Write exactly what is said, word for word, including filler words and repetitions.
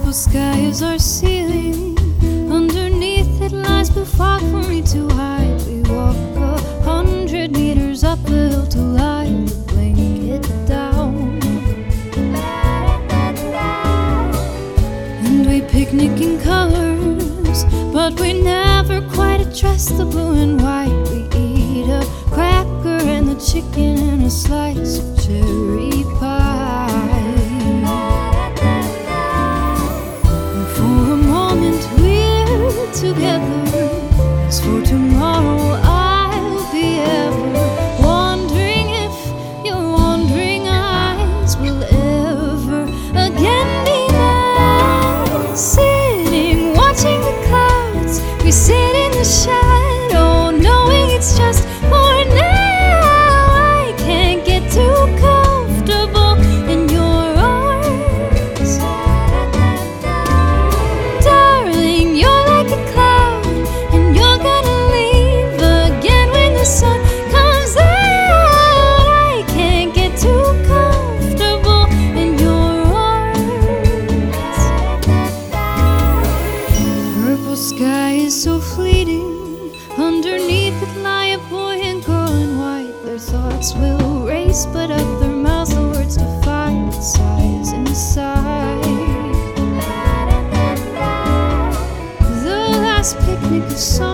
Purple sky is our ceiling. Underneath it lies but far for me to hide. We walk a hundred meters up the hill to lie the blanket down. And we picnic in colors, but we never quite address the blue and white. We eat a cracker and the chicken and a slice of cherry pie. And for a moment we're together, 'cause for tomorrow I'll be ever wondering if your wandering eyes will ever again be mine. Sitting, watching the clouds, we sit in the shadow, knowing it's just for now. I can't get too comfortable in your arms. Darling, you're like a cloud, and you're gonna leave again when the sun comes out. I can't get too comfortable in your arms. Purple sky is so fleeting. Underneath it lie a boy and girl in white. Their thoughts will race, but at their mouths the words defy what sighs inside. The last picnic of summer.